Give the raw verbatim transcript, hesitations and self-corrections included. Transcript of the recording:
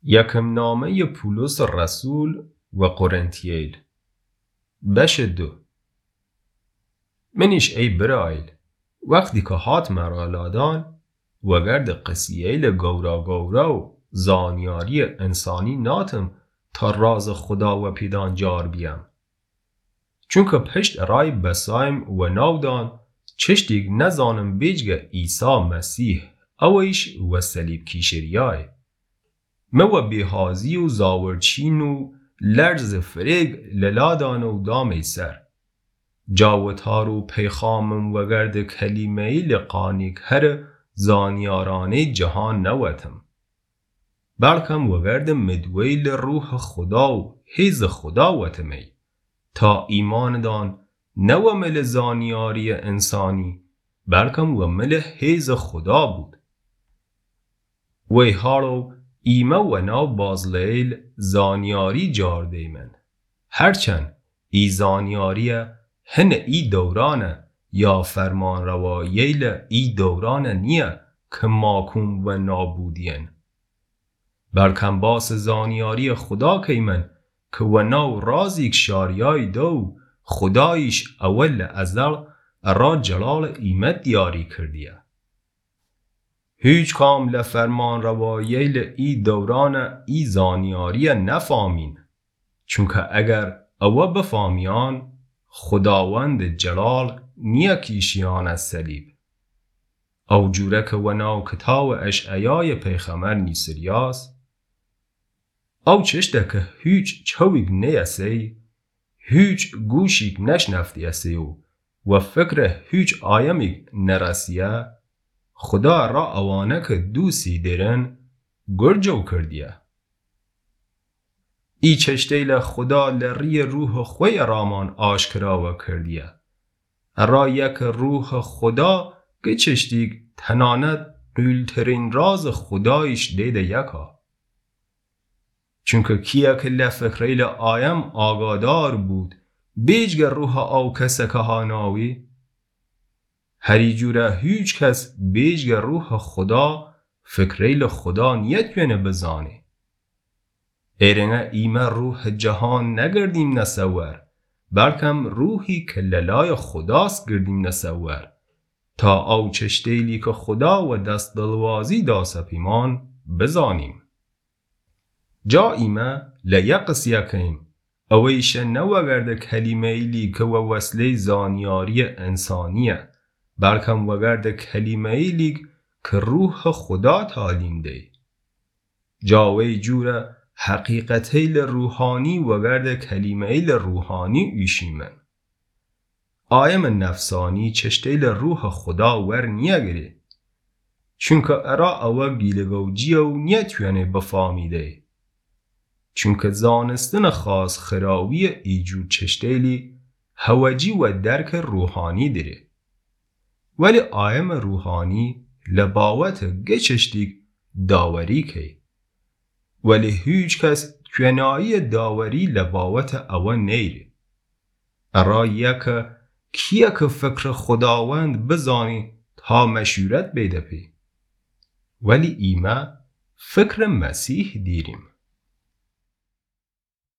یکم نامه پولس رسول و قرنتییل بش دو. منیش ای برایل وقتی که هات مرا لادان وگرد قسییل گورا گورا و زانیاری انسانی ناتم تا راز خدا و پیدان جار بیم. چون که پشت رای بسایم و نودان چشتیگ نزانم بیجگه ایسا مسیح اویش و سلیب کیشریای. مو بیهازی و زاورچین و لرز فرگ للادان و دامی سر. جاوتار و پیخامم وگرد کلیمهی لقانیک هر زانیارانه جهان نوتم. بلکم وگرد مدویل روح خدا و حیز خدا وتمی تا ایمان دان نو مل زانیاری انسانی بلکم و مل حیز خدا بود. وی هارو ایمه و ناو بازلیل زانیاری جارده من. هرچند ای زانیاریه هن ای دورانه یا فرمان رواییل ای دورانه نیه که ماکوم و نابودین. بلکم باس زانیاری خدا که من که و ناو رازیک شاریای دو خدایش اول ازل را جلال ایمت دیاری کردیه. هیچ کام لفرمان رواییل ای دوران ای زانیاری نفامین. چونکه اگر او بفامیان خداوند جلال نیکیشیان از سلیب. او جوره که و ناو کتاب اشعیای پیغمبر نیسریاس او چشته که هیچ چویگ نیسی هیچ گوشیگ نشنفتی اسیو و فکر هیچ آیمیگ نرسیه خدا را اوانه که دوسی درن گرجو کردیه. ای چشتیل خدا لری روح خوی رامان آشکرا و کردیه. را یک روح خدا که چشتیگ تناند قیلترین راز خدایش دیده یکا. چونکه کیا که لفکریل آیم آگادار بود بیجگ روح او کسه که هاناوی هری جوره هیچ کس بیجگ روح خدا فکریل خدا نیت بینه بزانه. ایرنه ایمه روح جهان نگردیم نسور بلکم روحی که للای خداست گردیم نسور تا او چشتیلی که خدا و دست دلوازی دا سپیمان بزانیم. جا ایمه لیقس یکیم اویشه نوگرد کلمه ایلی که و وسیله زانیاری انسانیه بلکم وگرد کلمه ایلی که روح خدا تعلیم ده. جاوی جوره حقیقتیل روحانی وگرد کلمهیل روحانی ایشیمن. آیم نفسانی چشتیل روح خدا ور نیگره چونکه ارا او گیلگوجی و نیتوینه بفامیده. چونکه زانستن خاص خراوی ایجور چشتیلی هوجی و درک روحانی داره. ولی آیم روحانی لباوت گه چشتیک داوری که ولی هیچ کس کنایی داوری لباوت او نیره. ارا یک کیا که فکر خداوند بزانی تا مشورت بیده پی ولی ایمه فکر مسیح دیریم.